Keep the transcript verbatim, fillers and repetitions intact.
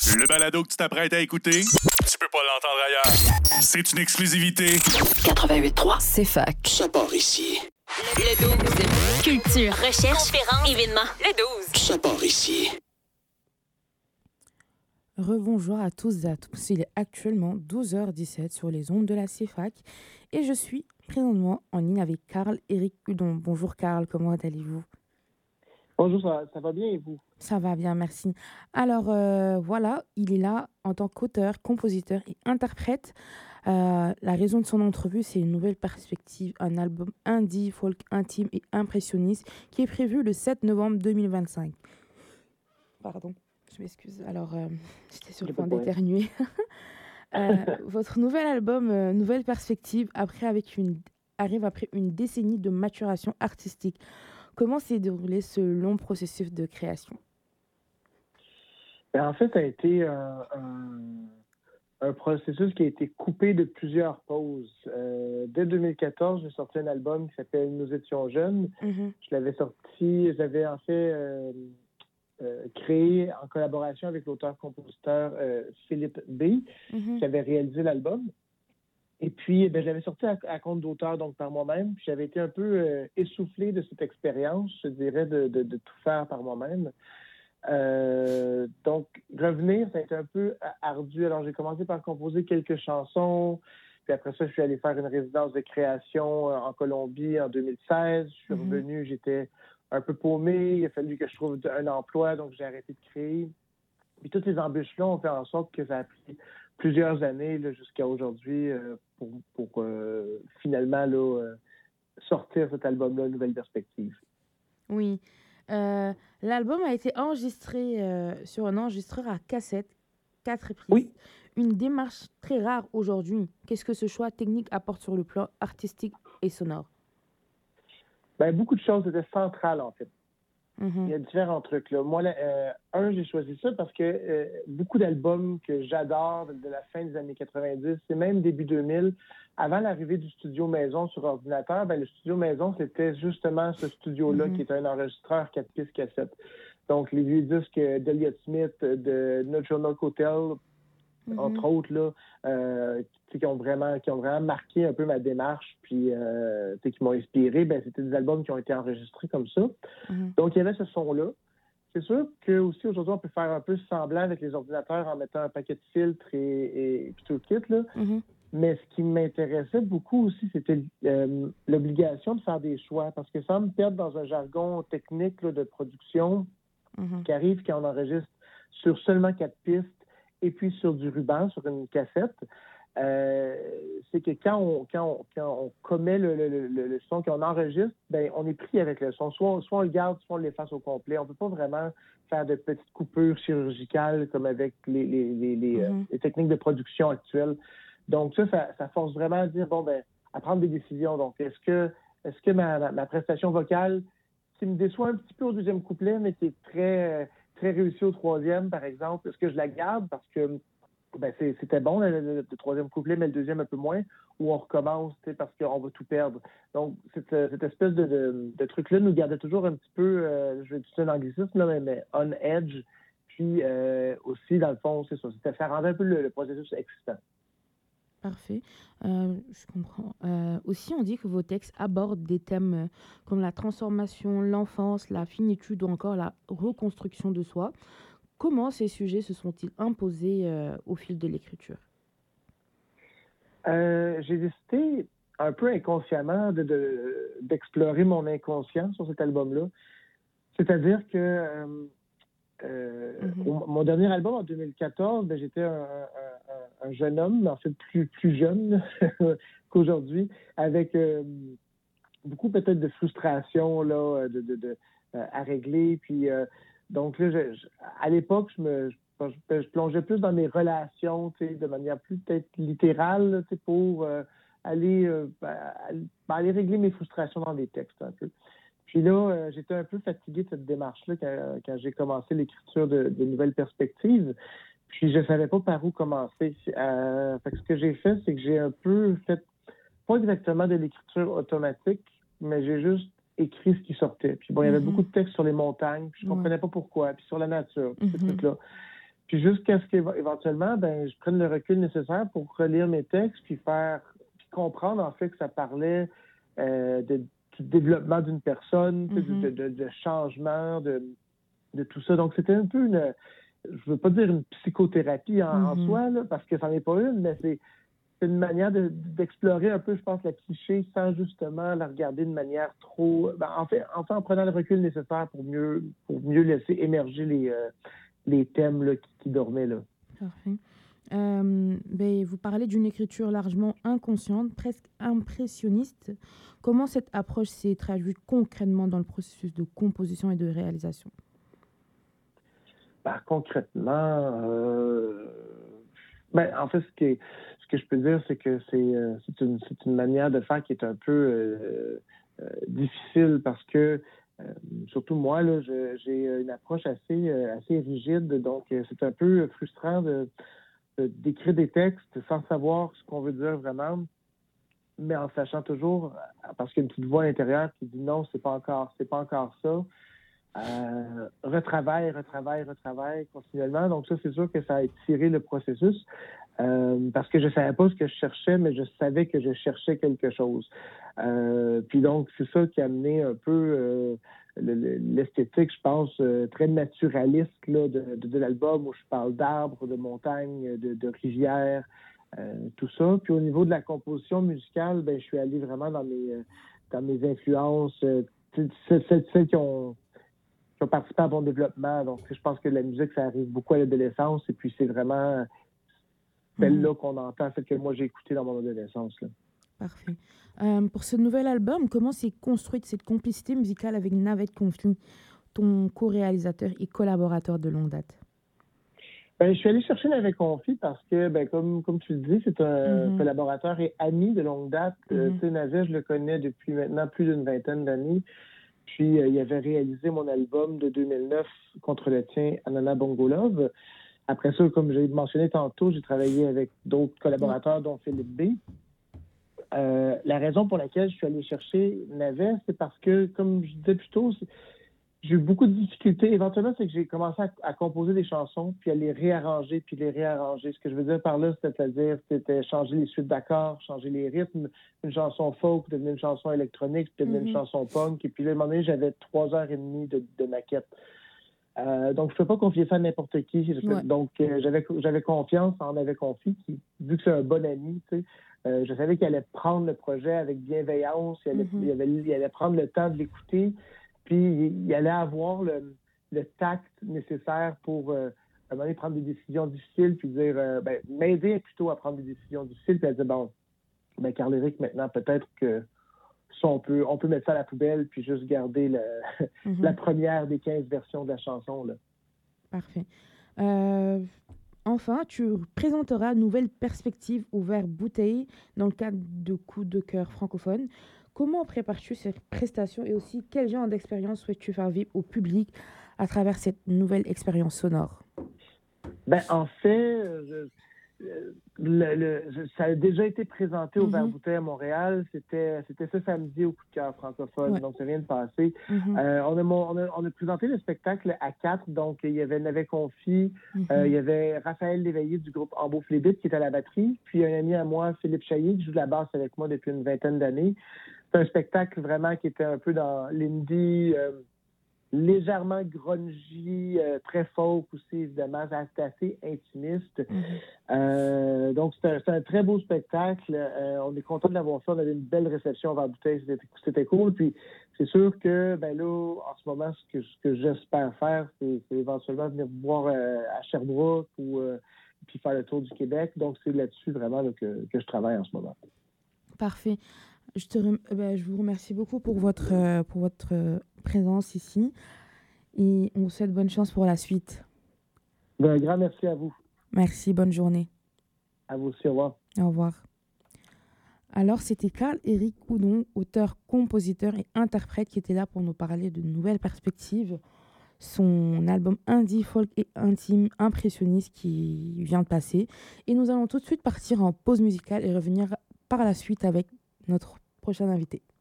Le balado que tu t'apprêtes à écouter, tu peux pas l'entendre ailleurs. C'est une exclusivité. quatre-vingt-huit trois, c'est fac. Ça part ici. Le douze. Culture, recherche, conférences, événements. Le douze. Ça part ici. Rebonjour à tous et à tous. Il est actuellement douze heures dix-sept sur les ondes de la C F A C et je suis présentement en ligne avec Carl-Éric Hudon. Bonjour Carl, comment allez-vous? Bonjour, ça, ça va bien et vous? Ça va bien, merci. Alors euh, voilà, il est là en tant qu'auteur, compositeur et interprète. Euh, la raison de son entrevue, c'est une nouvelle perspective, un album indie, folk intime et impressionniste qui est prévu le sept novembre deux mille vingt-cinq. Pardon, je m'excuse. Alors, euh, j'étais sur le point d'éternuer. euh, votre nouvel album, euh, Nouvelle perspective, après avec une, arrive après une décennie de maturation artistique. Comment s'est déroulé ce long processus de création? En fait, ça a été euh, un, un processus qui a été coupé de plusieurs pauses. Euh, dès deux mille quatorze, j'ai sorti un album qui s'appelle Nous étions jeunes. Mm-hmm. Je l'avais sorti, je l'avais en fait euh, euh, créé en collaboration avec l'auteur-compositeur euh, Philippe B, mm-hmm. qui avait réalisé l'album. Et puis, ben, je l'avais sorti à, à compte d'auteur, donc par moi-même. Puis j'avais été un peu euh, essoufflé de cette expérience, je dirais, de, de, de tout faire par moi-même. Euh, donc, revenir, ça a été un peu ardu. Alors, j'ai commencé par composer quelques chansons. Puis après ça, je suis allé faire une résidence de création en Colombie en deux mille seize. Je suis mm-hmm. revenu, j'étais un peu paumé. Il a fallu que je trouve un emploi, donc j'ai arrêté de créer. Puis toutes ces embûches-là ont fait en sorte que ça a pris plusieurs années là, jusqu'à aujourd'hui euh, pour, pour euh, finalement là, euh, sortir cet album-là, Nouvelle perspective. Oui. Euh, l'album a été enregistré euh, sur un enregistreur à cassette, quatre reprises. Oui. Une démarche très rare aujourd'hui. Qu'est-ce que ce choix technique apporte sur le plan artistique et sonore? Ben, beaucoup de choses étaient centrales, en fait. Mm-hmm. Il y a différents trucs. Là. Moi, là, euh, un, j'ai choisi ça parce que euh, beaucoup d'albums que j'adore de, de la fin des années quatre-vingt-dix, c'est même début deux mille, avant l'arrivée du studio maison sur ordinateur, ben, le studio maison, c'était justement ce studio-là mm-hmm. qui est un enregistreur quatre pistes cassette. Donc, les vieux disques d'Elliott Smith, de Notre Nook Hotel, mm-hmm. entre autres, là, euh, qui ont vraiment, qui ont vraiment marqué un peu ma démarche, puis euh, qui m'ont inspiré, ben, c'était des albums qui ont été enregistrés comme ça. Mm-hmm. Donc, il y avait ce son-là. C'est sûr que aussi aujourd'hui, on peut faire un peu semblant avec les ordinateurs en mettant un paquet de filtres et, et, et tout le kit, là. Mm-hmm. Mais ce qui m'intéressait beaucoup aussi, c'était euh, l'obligation de faire des choix, parce que sans me perdre dans un jargon technique là, de production mm-hmm. qui arrive quand on enregistre sur seulement quatre pistes et puis sur du ruban, sur une cassette, euh, c'est que quand on, quand on, quand on commet le, le, le, le son, qu'on enregistre, ben on est pris avec le son. Soit, soit on le garde, soit on l'efface au complet. On ne peut pas vraiment faire de petites coupures chirurgicales comme avec les, les, les, les, mm-hmm. euh, les techniques de production actuelles. Donc ça, ça, ça force vraiment à dire, bon, ben, à prendre des décisions. Donc, est-ce que, est-ce que ma, ma, ma prestation vocale, qui me déçoit un petit peu au deuxième couplet, mais qui est très, très réussie au troisième, par exemple, est-ce que je la garde parce que ben, c'est, c'était bon, le, le, le troisième couplet, mais le deuxième un peu moins, ou on recommence, parce qu'on va tout perdre. Donc, cette, cette espèce de, de, de truc-là nous gardait toujours un petit peu, euh, je vais utiliser un anglicisme, là, mais, mais on edge. Puis euh, aussi, dans le fond, c'est ça, c'était faire rendre un peu le, le processus excitant. Parfait, euh, je comprends. Euh, aussi, on dit que vos textes abordent des thèmes euh, comme la transformation, l'enfance, la finitude ou encore la reconstruction de soi. Comment ces sujets se sont-ils imposés euh, au fil de l'écriture? Euh, j'ai décidé un peu inconsciemment de, de, d'explorer mon inconscient sur cet album-là. C'est-à-dire que euh, euh, mm-hmm. au, mon dernier album en deux mille quatorze, ben, j'étais un, un, un jeune homme, en fait plus, plus jeune qu'aujourd'hui, avec euh, beaucoup peut-être de frustration là, de, de, de, euh, à régler. Puis euh, donc là, je, je, à l'époque, je me je, je plongeais plus dans mes relations, tu sais, de manière plus peut-être littérale, tu sais, pour euh, aller, euh, aller, aller régler mes frustrations dans des textes un peu. Puis là, euh, j'étais un peu fatigué de cette démarche-là quand, quand j'ai commencé l'écriture de, de Nouvelles perspectives. Puis je savais pas par où commencer. Euh, fait que ce que j'ai fait, c'est que j'ai un peu fait, pas exactement de l'écriture automatique, mais j'ai juste écrit ce qui sortait. Puis bon, il y avait mm-hmm. beaucoup de textes sur les montagnes, puis je comprenais ouais. pas pourquoi, puis sur la nature, puis mm-hmm. ces trucs-là. Puis jusqu'à ce qu'éventuellement, ben, je prenne le recul nécessaire pour relire mes textes, puis faire, puis comprendre en fait que ça parlait euh, de, du développement d'une personne, mm-hmm. de, de, de changement, de, de tout ça. Donc c'était un peu une, je veux pas dire une psychothérapie en, mm-hmm. en soi, là, parce que ça n'est pas une, mais c'est, c'est une manière de, d'explorer un peu, je pense, la psyché sans justement la regarder de manière trop... Ben, en fait, enfin, en prenant le recul nécessaire pour mieux, pour mieux laisser émerger les, euh, les thèmes là, qui, qui dormaient. Là. Parfait. Euh, ben, vous parlez d'une écriture largement inconsciente, presque impressionniste. Comment cette approche s'est traduite concrètement dans le processus de composition et de réalisation? Ben, concrètement... Euh... Ben, en fait, ce, qui est, ce que je peux dire, c'est que c'est, euh, c'est, une, c'est une manière de faire qui est un peu euh, euh, difficile parce que, euh, surtout moi, là, je, j'ai une approche assez, euh, assez rigide. Donc, euh, c'est un peu frustrant de, de, d'écrire des textes sans savoir ce qu'on veut dire vraiment, mais en sachant toujours, parce qu'il y a une petite voix à l'intérieur qui dit non, c'est pas encore, c'est pas encore ça. Euh, retravaille, retravaille, retravaille continuellement. Donc ça, c'est sûr que ça a étiré le processus euh, parce que je savais pas ce que je cherchais, mais je savais que je cherchais quelque chose. Euh, puis donc, c'est ça qui a amené un peu euh, le, le, l'esthétique, je pense, euh, très naturaliste là, de, de, de l'album où je parle d'arbres, de montagnes, de, de rivières, euh, tout ça. Puis au niveau de la composition musicale, ben, je suis allé vraiment dans mes, dans mes influences, euh, celles, celles qui ont qui ont participé à mon développement. Donc, je pense que la musique, ça arrive beaucoup à l'adolescence. Et puis, c'est vraiment celle-là qu'on entend, celle que moi, j'ai écoutée dans mon adolescence. Là. Parfait. Euh, pour ce nouvel album, comment s'est construite cette complicité musicale avec Navette Conflit, ton co-réalisateur et collaborateur de longue date? Ben, je suis allé chercher Navette Conflit parce que, ben, comme, comme tu le dis, c'est un mm-hmm. collaborateur et ami de longue date. Mm-hmm. Euh, tu sais, Navette, je le connais depuis maintenant plus d'une vingtaine d'années. Puis, euh, il avait réalisé mon album de deux mille neuf, Contre le tien, Anana Bongo Love. Après ça, comme j'ai mentionné tantôt, j'ai travaillé avec d'autres collaborateurs, dont Philippe B. Euh, la raison pour laquelle je suis allé chercher Navet, c'est parce que, comme je disais plus tôt, j'ai eu beaucoup de difficultés. Éventuellement, c'est que j'ai commencé à, à composer des chansons, puis à les réarranger, puis les réarranger. Ce que je veux dire par là, c'est-à-dire, c'était changer les suites d'accords, changer les rythmes. Une chanson folk devenait une chanson électronique, puis devenait mm-hmm. une chanson punk. Et puis là, à un moment donné, j'avais trois heures et demie de, de maquette. Euh, donc, je ne peux pas confier ça à n'importe qui. Ouais. Donc, euh, j'avais, j'avais confiance en Navette Conflit, qui, vu que c'est un bon ami, tu sais, euh, je savais qu'il allait prendre le projet avec bienveillance, il allait, mm-hmm. il, allait, il allait prendre le temps de l'écouter. Puis, il allait avoir le, le tact nécessaire pour, euh, à un moment donné, prendre des décisions difficiles, puis dire, euh, ben, m'aider plutôt à prendre des décisions difficiles, puis à dire, bon, ben, Carl-Éric, maintenant, peut-être que ça, on peut, on peut mettre ça à la poubelle, puis juste garder le, mm-hmm. la première des quinze versions de la chanson, là. Parfait. Euh, enfin, tu présenteras Nouvelle Perspective ouvert bouteille dans le cadre de Coup de cœur francophone. Comment prépares-tu cette prestation et aussi quel genre d'expérience souhaites-tu faire vivre au public à travers cette nouvelle expérience sonore? Ben, en fait, je, le, le, ça a déjà été présenté au mm-hmm. Vert Bouteille à Montréal. C'était, c'était ce samedi au Coup de cœur francophone, ouais. donc ça vient de passer. Mm-hmm. Euh, on, a, on, a, on a présenté le spectacle à quatre, donc il y avait Navette Conflit, mm-hmm. euh, il y avait Raphaël Léveillé du groupe Ambeau Flébit qui était à la batterie, puis un ami à moi, Philippe Chaillet, qui joue de la basse avec moi depuis une vingtaine d'années. C'est un spectacle vraiment qui était un peu dans l'indie, euh, légèrement grungy, euh, très folk aussi, évidemment. C'était assez intimiste. Mm-hmm. Euh, donc, c'était un, c'était un très beau spectacle. Euh, on est content de l'avoir fait. On avait une belle réception vers bouteille. C'était, c'était cool. Puis, c'est sûr que, ben là, en ce moment, ce que, ce que j'espère faire, c'est, c'est éventuellement venir vous voir euh, à Sherbrooke ou euh, puis faire le tour du Québec. Donc, c'est là-dessus vraiment là, que, que je travaille en ce moment. Parfait. Je, te rem... ben, je vous remercie beaucoup pour votre, euh, pour votre euh, présence ici et on vous souhaite bonne chance pour la suite. Ben, un grand merci à vous. Merci, bonne journée. À vous aussi, au revoir. Au revoir. Alors, c'était Carl-Éric Houdon, auteur, compositeur et interprète qui était là pour nous parler de Nouvelles Perspectives, son album indie, folk et intime, impressionniste qui vient de passer. Et nous allons tout de suite partir en pause musicale et revenir par la suite avec notre prochain invité.